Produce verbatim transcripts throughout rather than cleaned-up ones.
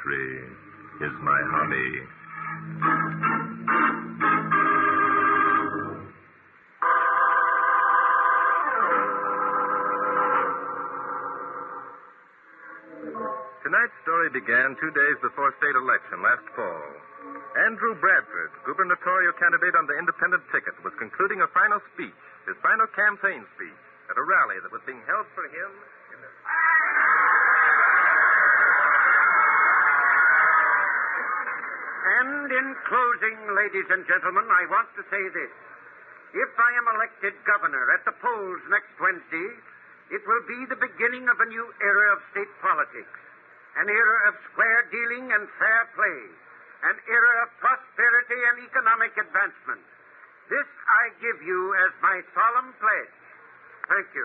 poetry is my hobby. Tonight's story began two days before state election last fall. Andrew Bradford, gubernatorial candidate on the independent ticket, was concluding a final speech, his final campaign speech, at a rally that was being held for him in the... And in closing, ladies and gentlemen, I want to say this. If I am elected governor at the polls next Wednesday, it will be the beginning of a new era of state politics. An era of square dealing and fair play. An era of prosperity and economic advancement. This I give you as my solemn pledge. Thank you.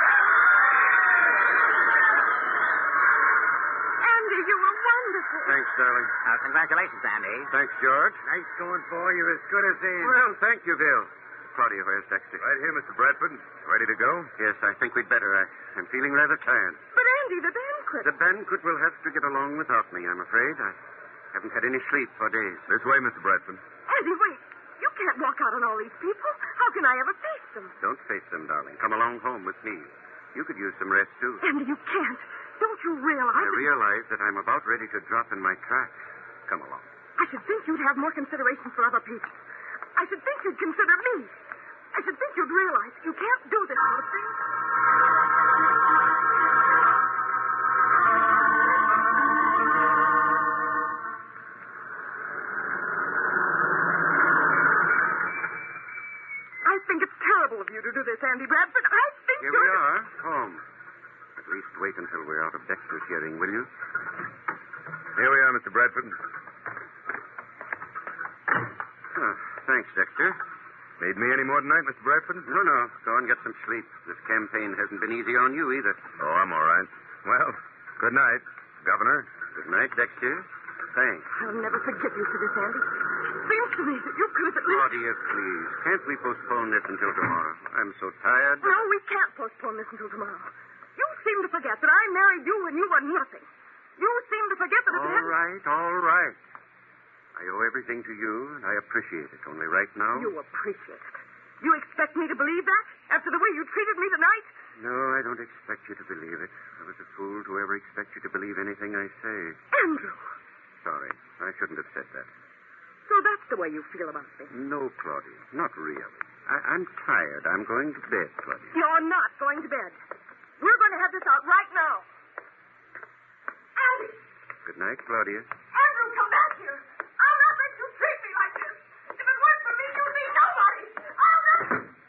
Andy, you were wonderful. Thanks, darling. Uh, congratulations, Andy. Thanks, George. Nice going, boy. You're as good as in. Well, thank you, Bill. Claudia, where's Dexter? Right here, Mister Bradford. Ready to go? Yes, I think we'd better. I, I'm feeling rather tired. But, Andy, the banquet. The banquet will have to get along without me, I'm afraid. I haven't had any sleep for days. This way, Mister Bradford. Andy, wait. You can't walk out on all these people. How can I ever face them? Don't face them, darling. Come along home with me. You could use some rest, too. Andy, you can't. Don't you realize... I realize that I'm about ready to drop in my tracks. Come along. I should think you'd have more consideration for other people. I should think you'd consider me. I should think you'd realize you can't do this sort of thing. I think it's terrible of you to do this, Andy Bradford. I think Here you're... we are, home. At least wait until we're out of Dexter's hearing, will you? Here we are, Mister Bradford. Oh, thanks, Dexter. Need me any more tonight, Mister Bradford? No, no. Go and get some sleep. This campaign hasn't been easy on you either. Oh, I'm all right. Well, good night, Governor. Good night, Dexter. Thanks. I'll never forgive you for this, Andy. Seems to me that you could have at least... Claudia, please. Can't we postpone this until tomorrow? I'm so tired. No, we can't postpone this until tomorrow. You seem to forget that I married you when you were nothing. You seem to forget that... All right, all right. I owe everything to you, and I appreciate it. Only right now... You appreciate it. You expect me to believe that? After the way you treated me tonight? No, I don't expect you to believe it. I was a fool to ever expect you to believe anything I say. Andrew. Sorry. I shouldn't have said that. So that's the way you feel about me? No, Claudia. Not really. I- I'm tired. I'm going to bed, Claudia. You're not going to bed. We're going to have this out right now. Andy! Good night, Claudia. Andrew, come back here. I'll not let you treat me like this. If it weren't for me, you'd be nobody. I'll not...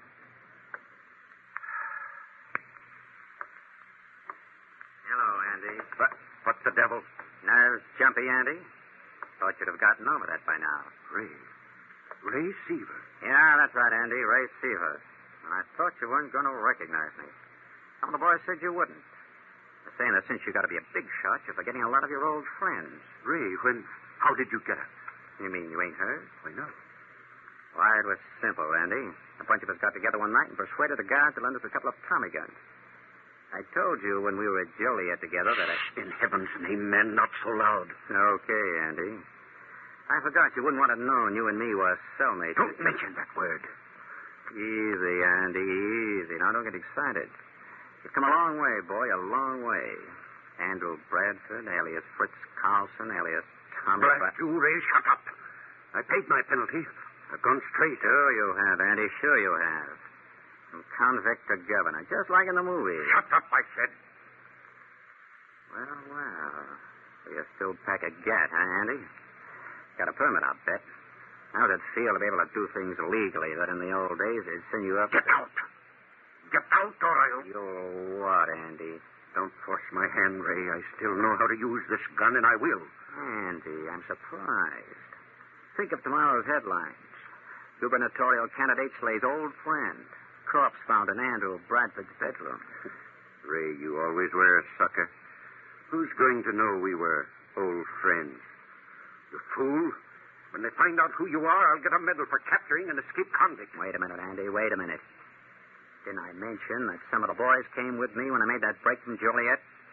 Hello, Andy. What? What the devil? Nerves jumpy, Andy? Thought you'd have gotten over that by now. Ray. Ray Seaver. Yeah, that's right, Andy. Ray Seaver. I thought you weren't going to recognize me. Some of the boys said you wouldn't. They're saying that since you got to be a big shot, you're forgetting a lot of your old friends. Ray, when... How did you get us? You mean you ain't heard? Why not? Why, it was simple, Andy. A bunch of us got together one night and persuaded the guards to lend us a couple of Tommy guns. I told you when we were at Joliet together that I... In heaven's name, man, not so loud. Okay, Andy. I forgot you wouldn't want to know you and me were cellmates. Don't mention that word. Easy, Andy, easy. Now, don't get excited. You've come a long way, boy, a long way. Andrew Bradford, alias Fritz Carlson, alias Tommy... Blast you, Ray, shut up. I paid my penalty. I've gone straight. Sure you have, Andy, sure you have. From convict to governor, just like in the movies. Shut up, I said. Well, well. So you still pack a gat, huh, Andy? Got a permit, I'll bet. How does it feel to be able to do things legally that in the old days they'd send you up... Get out. Get out, or I'll... You're what, Andy? Don't force my hand, Ray. I still know how to use this gun, and I will. Andy, I'm surprised. Think of tomorrow's headlines. Gubernatorial candidate slays old friend. Corpse found in Andrew Bradford's bedroom. Ray, you always were a sucker. Who's going to know we were old friends? You fool. When they find out who you are, I'll get a medal for capturing an escaped convict. Wait a minute, Andy. Wait a minute. Didn't I mention that some of the boys came with me when I made that break from Joliet?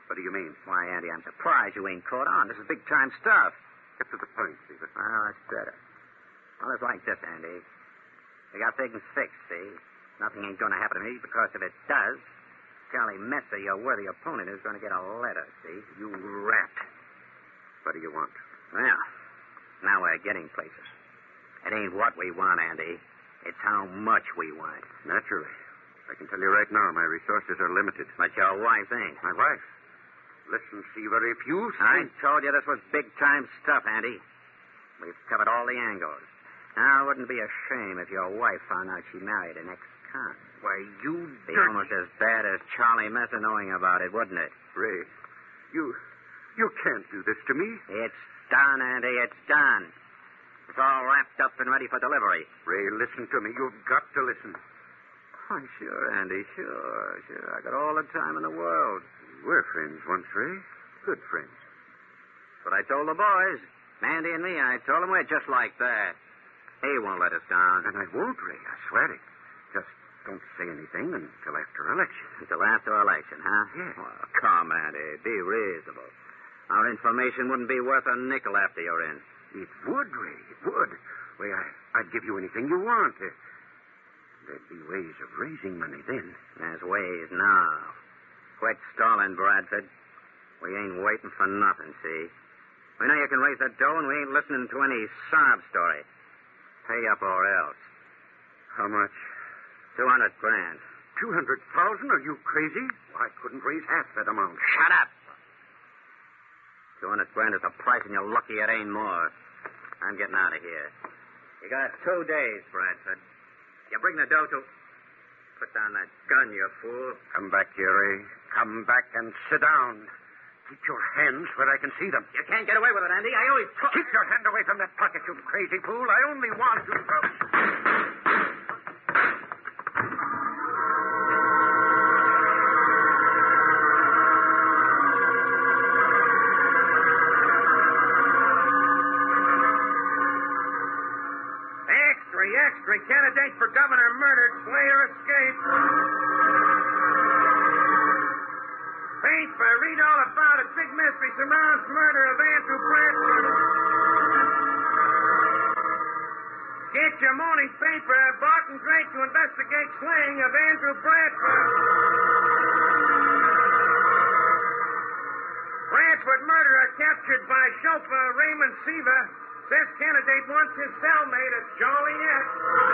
What do you mean? Why, Andy, I'm surprised you ain't caught on. This is big-time stuff. Get to the point, Seaver. Well, that's better. Well, it's like this, Andy. We got things fixed, see? Nothing ain't going to happen to me because if it does, Charlie Messer, your worthy opponent, is going to get a letter, see? You rat. What do you want? Well, now we're getting places. It ain't what we want, Andy. It's how much we want. Naturally. I can tell you right now, my resources are limited. But your wife ain't. My wife? Listen, Seaver, if you I think... told you this was big-time stuff, Andy. We've covered all the angles. Now, it wouldn't be a shame if your wife found out she married an ex-con. Why, you... Be dirt- almost as bad as Charlie Messer knowing about it, wouldn't it? Ray, you... You can't do this to me. It's done, Andy. It's done. It's all wrapped up and ready for delivery. Ray, listen to me. You've got to listen. Oh, sure, Andy. Sure, sure. I got all the time in the world. We're friends once, Ray. Good friends. But I told the boys, Mandy and me, I told them we're just like that. He won't let us down. And I won't, Ray. I swear it. Just don't say anything until after election. Until after election, huh? Yeah. Well, come, Andy. Be reasonable. Our information wouldn't be worth a nickel after you're in. It would, Ray. It would. Why, I, I'd give you anything you want. Uh, there'd be ways of raising money then. There's ways now. Quit stalling, Bradford. We ain't waiting for nothing, see? We know you can raise the dough, and we ain't listening to any sob story. Pay up or else. How much? Two hundred grand. Two hundred thousand? Are you crazy? I couldn't raise half that amount. Shut up! Two hundred grand is the price, and you're lucky it ain't more. I'm getting out of here. You got two days, Bradford. You bring the dough to... Put down that gun, you fool. Come back here, Ray. Come back and sit down. Keep your hands where I can see them. You can't get away with it, Andy. I always took... Keep your hand away from that pocket, you crazy fool. I only want you to... Extra, extra. Candidate for governor murdered. Slayer escaped. Paper, read all about it. Big mystery surrounds murder of Andrew Bradford. Get your morning paper. Barton Drake to investigate slaying of Andrew Bradford. Bradford murderer captured by chauffeur Raymond Seaver. Says candidate wants his cellmate at Joliet.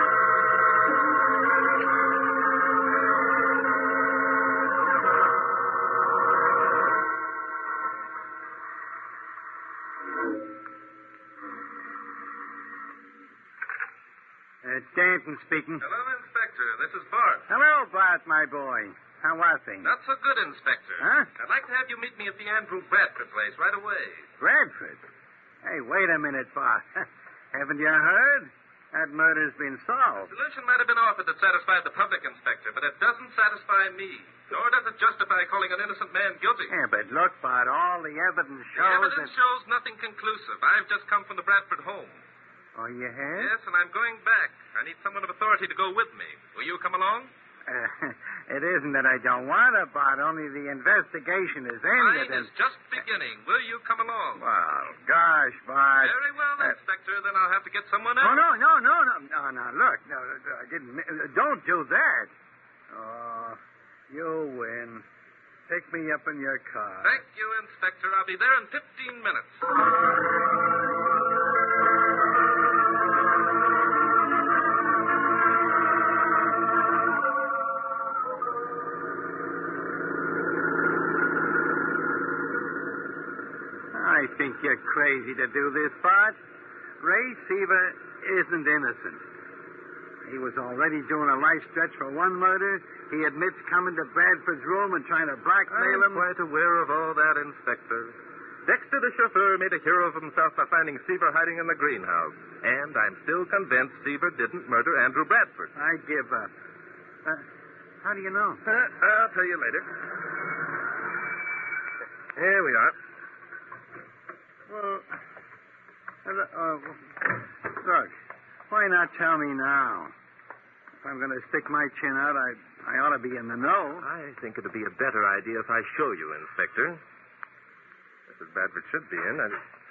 Uh, Stanton speaking. Hello, Inspector. This is Bart. Hello, Bart, my boy. How are things? Not so good, Inspector. Huh? I'd like to have you meet me at the Andrew Bradford place right away. Bradford? Hey, wait a minute, Bart. Haven't you heard? That murder's been solved. The solution might have been offered that satisfied the public, Inspector, but it doesn't satisfy me. Nor does it justify calling an innocent man guilty. Yeah, but look, Bart, all the evidence The shows evidence that... shows nothing conclusive. I've just come from the Bradford home. Oh, you have? Yes, and I'm going back. I need someone of authority to go with me. Will you come along? Uh, it isn't that I don't want to, Bart. Only the investigation is ended. Mine and... is just beginning. Will you come along? Well, gosh, Bart. Very well, Uh, Inspector. Then I'll have to get someone else. Oh, no, no, no, no, no, no, look. No, I didn't... uh, Don't do that. Oh, you win. Pick me up in your car. Thank you, Inspector. I'll be there in fifteen minutes. I think you're crazy to do this, Bart. Ray Seaver isn't innocent. He was already doing a life stretch for one murder. He admits coming to Bradford's room and trying to blackmail I'm him. quite aware of all that, Inspector. Dexter, the chauffeur, made a hero of himself by finding Seaver hiding in the greenhouse. And I'm still convinced Seaver didn't murder Andrew Bradford. I give up. Uh, how do you know? Uh, I'll tell you later. Here we are. Well, uh, uh, look, why not tell me now? If I'm going to stick my chin out, I'd I ought to be in the know. I think it'd be a better idea if I show you, Inspector. Missus Bradford should be in. I...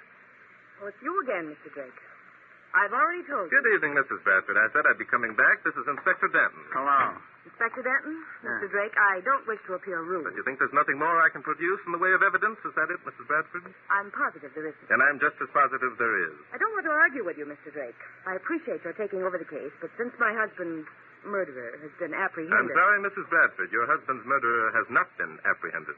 Oh, it's you again, Mister Drake. I've already told you. Good evening, Missus Bradford. I said I'd be coming back. This is Inspector Denton. Hello. Inspector Denton? Yeah. Mister Drake, I don't wish to appear rude. But you think there's nothing more I can produce in the way of evidence? Is that it, Missus Bradford? I'm positive there isn't. And I'm just as positive there is. I don't want to argue with you, Mister Drake. I appreciate your taking over the case, but since my husband's murderer has been I'm apprehended... sorry, Missus Bradford. Your husband's murderer has not been apprehended.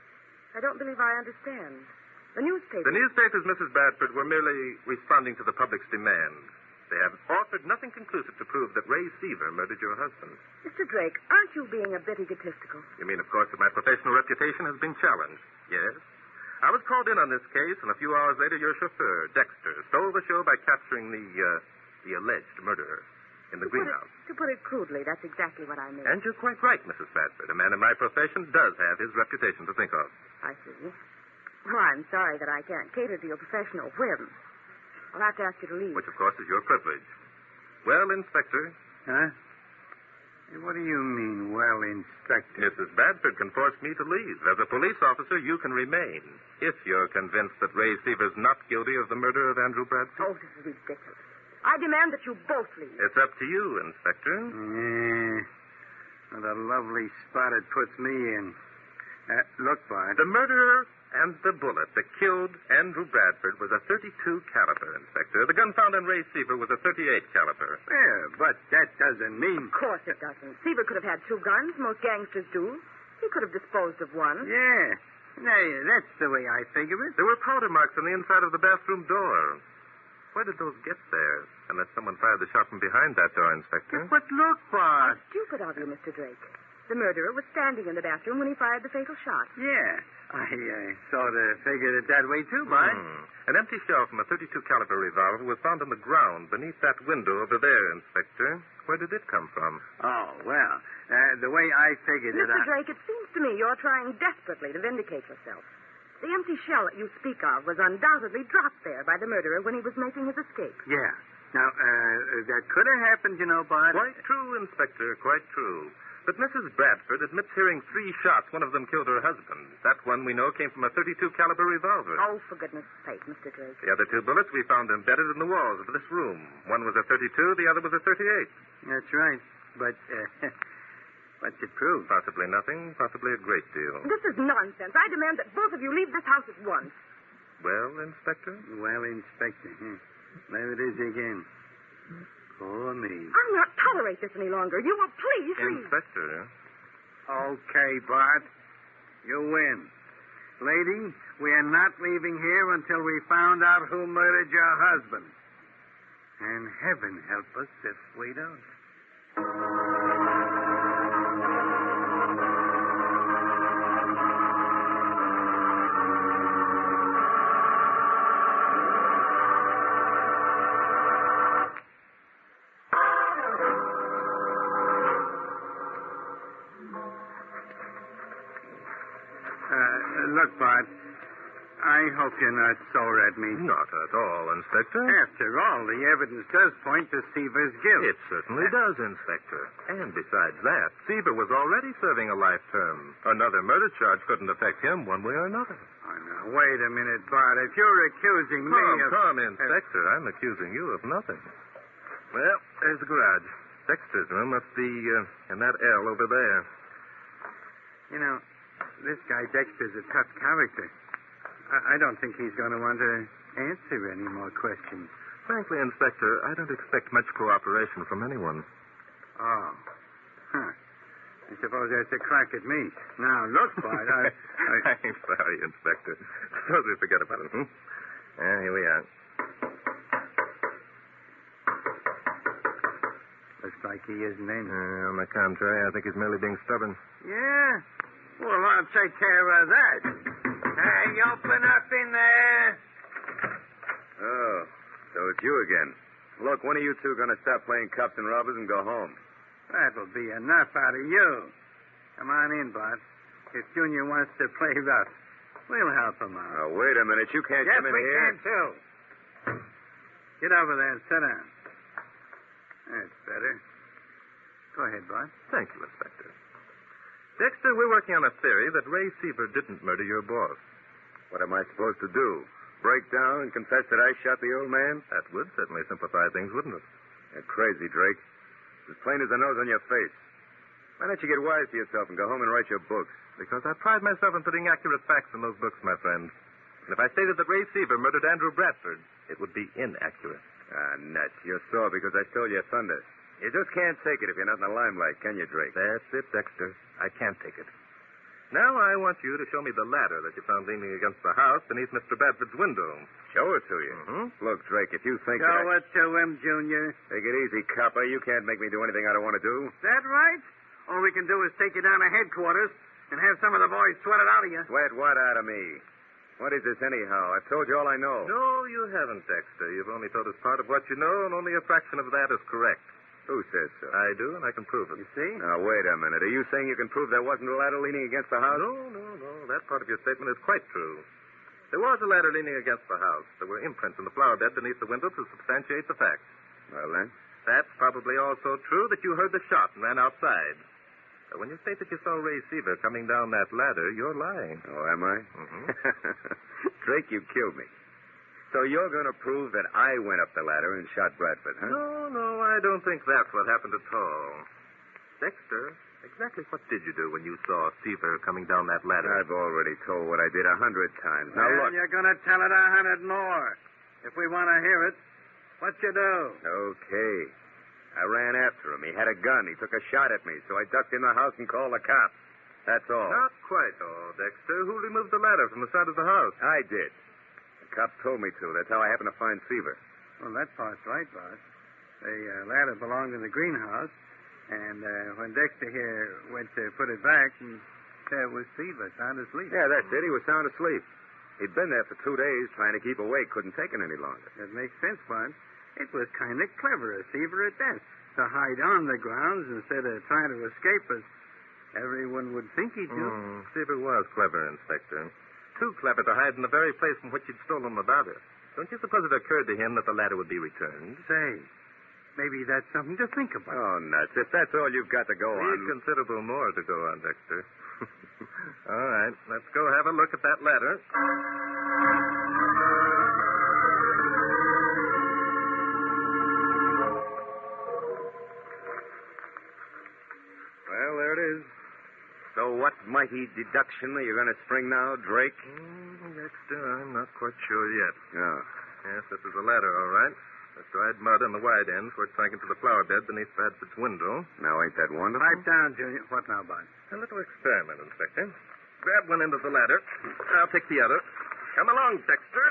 I don't believe I understand. The newspaper... The newspapers, Missus Bradford, were merely responding to the public's demand. They have offered nothing conclusive to prove that Ray Seaver murdered your husband. Mister Drake, aren't you being a bit egotistical? You mean, of course, that my professional reputation has been challenged? Yes. I was called in on this case, and a few hours later, your chauffeur, Dexter, stole the show by capturing the, uh, the alleged murderer in the To put it- greenhouse. To put it crudely, that's exactly what I mean. And you're quite right, Missus Bradford. A man in my profession does have his reputation to think of. I see. Well, I'm sorry that I can't cater to your professional whims. I'll have to ask you to leave. Which, of course, is your privilege. Well, Inspector, Huh? Hey, what do you mean, well, Inspector? Missus Bradford can force me to leave. As a police officer, you can remain, if you're convinced that Ray Seaver's not guilty of the murder of Andrew Bradford. Oh, this is ridiculous. I demand that you both leave. It's up to you, Inspector. Yeah. What a lovely spot it puts me in. Uh, look, Bart. The murderer and the bullet that killed Andrew Bradford was a thirty-two caliber, Inspector. The gun found on Ray Seaver was a thirty-eight caliber. Yeah, but that doesn't mean... Of course it doesn't. Seaver could have had two guns. Most gangsters do. He could have disposed of one. Yeah. No, that's the way I figure it. There were powder marks on the inside of the bathroom door. Where did those get there? Unless someone fired the shot from behind that door, Inspector. But look, Bart. Stupid of you, Mister Drake. The murderer was standing in the bathroom when he fired the fatal shot. Yeah. I uh, sort of figured it that way, too, Bart. Hmm. An empty shell from a thirty-two caliber revolver was found on the ground beneath that window over there, Inspector. Where did it come from? Oh, well, uh, the way I figured it Mister out... Drake, it seems to me you're trying desperately to vindicate yourself. The empty shell that you speak of was undoubtedly dropped there by the murderer when he was making his escape. Yeah. Now, uh, that could have happened, you know, Bart. Quite true, Inspector, quite true. But Missus Bradford admits hearing three shots. One of them killed her husband. That one, we know, came from a thirty-two caliber revolver. Oh, for goodness sake, Mister Drake. The other two bullets we found embedded in the walls of this room. One was a thirty-two, the other was a thirty-eight. That's right. But, uh, what's it prove? Possibly nothing, possibly a great deal. This is nonsense. I demand that both of you leave this house at once. Well, Inspector? Well, Inspector, huh? There it is again. Poor me. I'll not tolerate this any longer. You will please leave. Inspector? Okay, Bart. You win. Lady, we're not leaving here until we found out who murdered your husband. And heaven help us if we don't. Uh, look, Bart, I hope you're not sore at me. Not at all, Inspector. After all, the evidence does point to Seaver's guilt. It certainly does, Inspector. And besides that, Seaver was already serving a life term. Another murder charge couldn't affect him one way or another. Oh, now, wait a minute, Bart. If you're accusing me Come, of... come, Inspector. I'm accusing you of nothing. Well, there's the garage. Dexter's room must be uh, in that L over there. You know, this guy Dexter's a tough character. I, I don't think he's going to want to answer any more questions. Frankly, Inspector, I don't expect much cooperation from anyone. Oh. Huh. I suppose that's a crack at me. Now, look, Bart, I... I... I'm sorry, Inspector. Suppose we forget about it, hmm? Yeah, here we are. Looks like he isn't in. Uh, on the contrary, I think he's merely being stubborn. Yeah? Well, I'll take care of that. Hey, open up in there. Oh, so it's you again. Look, when are you two going to stop playing cops and robbers and go home? That'll be enough out of you. Come on in, Bart. If Junior wants to play rough, we'll help him out. Oh, wait a minute. You can't Yes, come in we here. can, too. Get over there and sit down. That's better. Go ahead, Bart. Thank you, Inspector. Dexter, we're working on a theory that Ray Seaver didn't murder your boss. What am I supposed to do? Break down and confess that I shot the old man? That would certainly simplify things, wouldn't it? You're crazy, Drake. It's as plain as the nose on your face. Why don't you get wise to yourself and go home and write your books? Because I pride myself in putting accurate facts in those books, my friend. And if I stated that Ray Seaver murdered Andrew Bradford, it would be inaccurate. Ah, nuts. You're sore because I stole your thunder. You just can't take it if you're not in the limelight, can you, Drake? That's it, Dexter. I can't take it. Now I want you to show me the ladder that you found leaning against the house beneath Mister Bradford's window. Show it to you. Mm-hmm. Look, Drake, if you think Show that I... it to him, Junior. Take it easy, copper. You can't make me do anything I don't want to do. That right? All we can do is take you down to headquarters and have some of the boys sweat it out of you. Sweat what out of me? What is this, anyhow? I've told you all I know. No, you haven't, Dexter. You've only told us part of what you know, and only a fraction of that is correct. Who says so? I do, and I can prove it. You see? Now, wait a minute. Are you saying you can prove there wasn't a ladder leaning against the house? No, no, no. That part of your statement is quite true. There was a ladder leaning against the house. There were imprints in the flower bed beneath the window to substantiate the fact. Well, then? That's probably also true that you heard the shot and ran outside. But when you state that you saw Ray Seaver coming down that ladder, you're lying. Oh, am I? Mm-hmm. Drake, you killed me. So you're going to prove that I went up the ladder and shot Bradford, huh? No, no, I don't think that's what happened at all. Dexter, exactly what did you do when you saw Seaver coming down that ladder? I've already told what I did a hundred times. Now, Well, look. you're going to tell it a hundred more. If we want to hear it, what you do? Okay. I ran after him. He had a gun. He took a shot at me, so I ducked in the house and called the cops. That's all. Not quite all, Dexter. Who removed the ladder from the side of the house? I did. The cops told me to. That's how I happened to find Seaver. Well, that part's right, boss. The uh, ladder belonged in the greenhouse, and uh, when Dexter here went to put it back, and there was Seaver sound asleep. Yeah, that's it. He was sound asleep. He'd been there for two days trying to keep awake. Couldn't take it any longer. That makes sense, Bud. It was kind of clever of Seaver at that, to hide on the grounds instead of trying to escape us. Everyone would think he'd do. Mm, Seaver was clever, Inspector. Too clever to hide in the very place from which he'd stolen the ladder. Don't you suppose it occurred to him that the ladder would be returned? Say, maybe that's something to think about. Oh, nuts. If that's all you've got to go We've on. considerable more to go on, Dexter. All right, let's go have a look at that ladder. Well, there it is. So what mighty deduction are you going to spring now, Drake? Mm, Dexter, I'm not quite sure yet. Oh. Yes, this is a ladder, all right. There's dried mud on the wide end where it sank into the flower bed beneath Bradford's window. Now, ain't that wonderful? Pipe down, Junior. What now, Bud? A little experiment, Inspector. Grab one end of the ladder. I'll take the other. Come along, Dexter.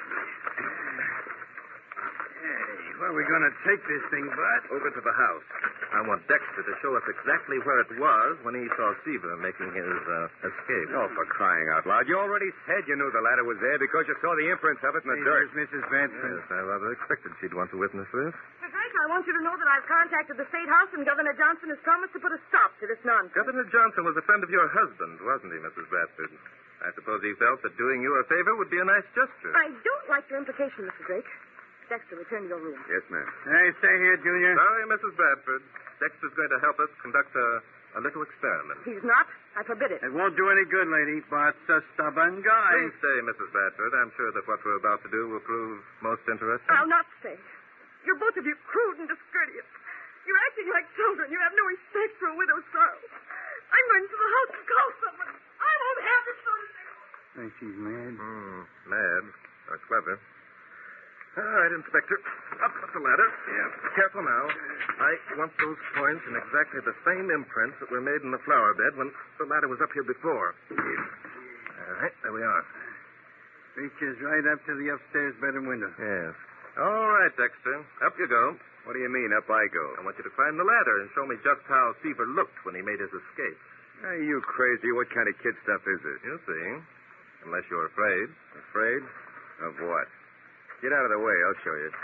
Hey, where are we going to take this thing, Bud? Over to the house. I want Dexter to show us exactly where it was when he saw Seaver making his uh, escape. Oh, for crying out loud. You already said you knew the ladder was there because you saw the imprints of it in the Hey, dirt. there's Missus Bradford. Yes, I rather expected she'd want to witness this. Mister Drake, I want you to know that I've contacted the State House, and Governor Johnson has promised to put a stop to this nonsense. Governor Johnson was a friend of your husband, wasn't he, Missus Bradford? I suppose he felt that doing you a favor would be a nice gesture. I don't like your implication, Mister Drake. Dexter, return to your room. Yes, ma'am. Hey, stay here, Junior. Sorry, Missus Bradford. Dexter's going to help us conduct a, a little experiment. He's not. I forbid it. It won't do any good, lady. Bart's a stubborn guy. Please stay, Missus Bradford. I'm sure that what we're about to do will prove most interesting. I'll not stay. You're both of you crude and discourteous. You're acting like children. You have no respect for a widow's sorrow. I'm going to the house and call someone. I won't have this sort of thing. Think she's mad? Hmm, mad. Or clever. All right, Inspector. Up, up the ladder. Yeah. Careful now. I want those points in exactly the same imprints that were made in the flower bed when the ladder was up here before. All right, there we are. Reaches right up to the upstairs bedroom window. Yes. All right, Dexter. Up you go. What do you mean, up I go? I want you to climb the ladder and show me just how Seaver looked when he made his escape. Are you crazy? What kind of kid stuff is this? You'll see. Unless you're afraid. Afraid? Of what? Get out of the way. I'll show you.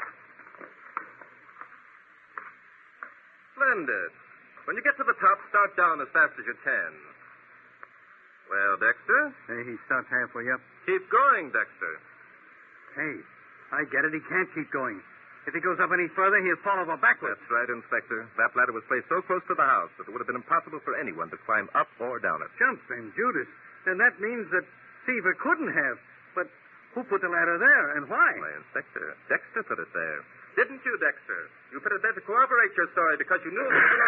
Splendid. When you get to the top, start down as fast as you can. Well, Dexter? Hey, he stopped halfway up. Keep going, Dexter. Hey, I get it. He can't keep going. If he goes up any further, he'll fall over backwards. That's right, Inspector. That ladder was placed so close to the house that it would have been impossible for anyone to climb up or down it. Jumping Judas. Then that means that Seaver couldn't have. But who put the ladder there and why? Why, Inspector, Dexter put it there. Didn't you, Dexter? You put it there to corroborate your story because you knew it was...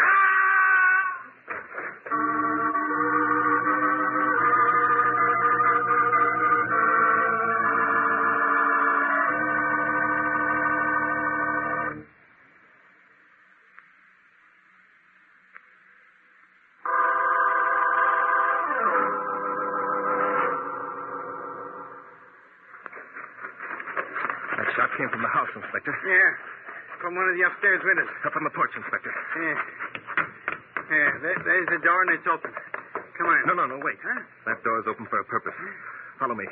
That shot came from the house, Inspector. Yeah, from one of the upstairs windows. Up on the porch, Inspector. Yeah. Yeah, there, there's the door and it's open. Come on. No, no, no, wait. Huh? That door is open for a purpose. Follow me.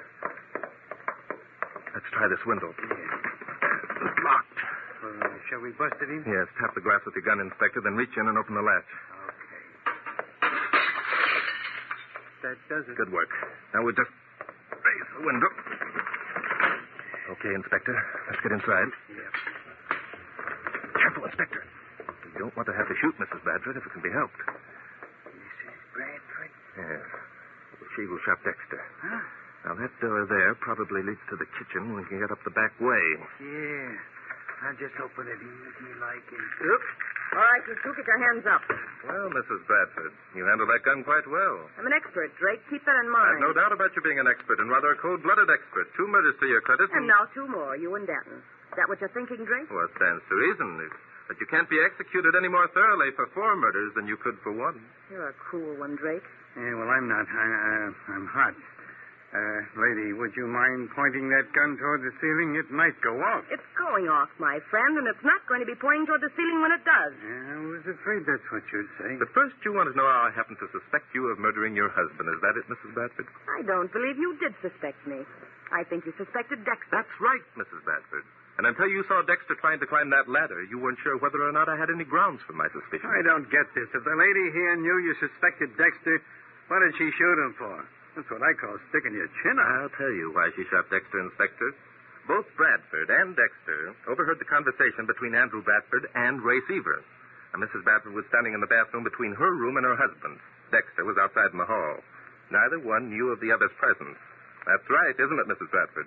Let's try this window. Yeah. It's locked. Well, shall we bust it in? Yes, tap the glass with your gun, Inspector, then reach in and open the latch. Okay. That does it. Good work. Now we'll just raise the window. Okay, Inspector. Let's get inside. Yeah. Careful, Inspector. We don't want to have to shoot Missus Bradford if it can be helped. Missus Bradford? Yes. She who shot Dexter. Huh? Now, that door there probably leads to the kitchen. We can get up the back way. Yeah. I'll just open it easy like and... Oops. All right, you two, get your hands up. Well, Missus Bradford, you handled that gun quite well. I'm an expert, Drake. Keep that in I've mind. no doubt about you being an expert, and rather a cold-blooded expert. Two murders to your credit. And now two more, you and Danton. Is that what you're thinking, Drake? Well, it stands to reason. But you can't be executed any more thoroughly for four murders than you could for one. You're a cool one, Drake. Yeah, well, I'm not. I, uh, I'm hot. Uh, lady, would you mind pointing that gun toward the ceiling? It might go off. It's going off, my friend, and it's not going to be pointing toward the ceiling when it does. Yeah, I was afraid that's what you'd say. But first, you want to know how I happen to suspect you of murdering your husband. Is that it, Missus Bradford? I don't believe you did suspect me. I think you suspected Dexter. That's right, Missus Bradford. And until you saw Dexter trying to climb that ladder, you weren't sure whether or not I had any grounds for my suspicion. I don't get this. If the lady here knew you suspected Dexter, what did she shoot him for? That's what I call sticking your chin out. I'll tell you why she shot Dexter, Inspector. Both Bradford and Dexter overheard the conversation between Andrew Bradford and Ray Seaver. And Missus Bradford was standing in the bathroom between her room and her husband's. Dexter was outside in the hall. Neither one knew of the other's presence. That's right, isn't it, Missus Bradford?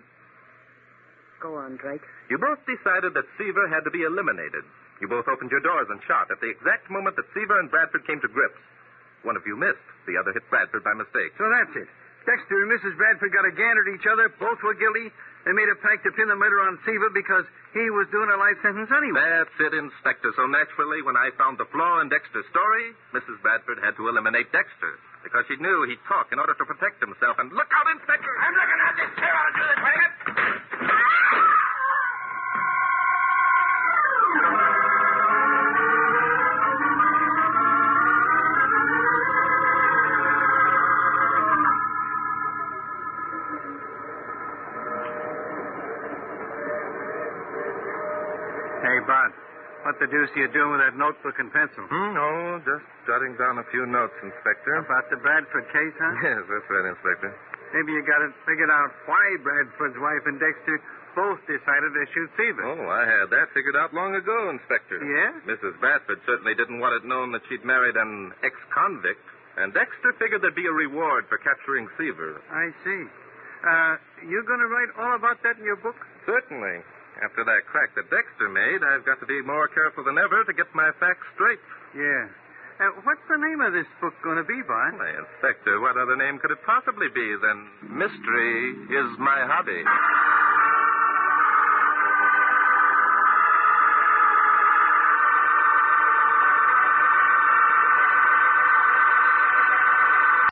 Go on, Drake. You both decided that Seaver had to be eliminated. You both opened your doors and shot at the exact moment that Seaver and Bradford came to grips. One of you missed. The other hit Bradford by mistake. So that's it. Dexter and Missus Bradford got a gander at each other. Both were guilty. They made a pact to pin the murder on Seaver because he was doing a life sentence anyway. That's it, Inspector. So naturally, when I found the flaw in Dexter's story, Missus Bradford had to eliminate Dexter because she knew he'd talk in order to protect himself. And look out, Inspector! I'm looking at this chair. I'll do this, Wagon. Hey, Bart, what the deuce are you doing with that notebook and pencil? Hmm, oh, just jotting down a few notes, Inspector. About the Bradford case, huh? Yes, that's right, Inspector. Maybe you got it figured out why Bradford's wife and Dexter both decided to shoot Seaver. Oh, I had that figured out long ago, Inspector. Yeah? Missus Bradford certainly didn't want it known that she'd married an ex-convict, and Dexter figured there'd be a reward for capturing Seaver. I see. Uh, you going to write all about that in your book? Certainly. After that crack that Dexter made, I've got to be more careful than ever to get my facts straight. Yeah. Uh, what's the name of this book going to be, Bart? Why, Inspector, what other name could it possibly be than Mystery is My Hobby?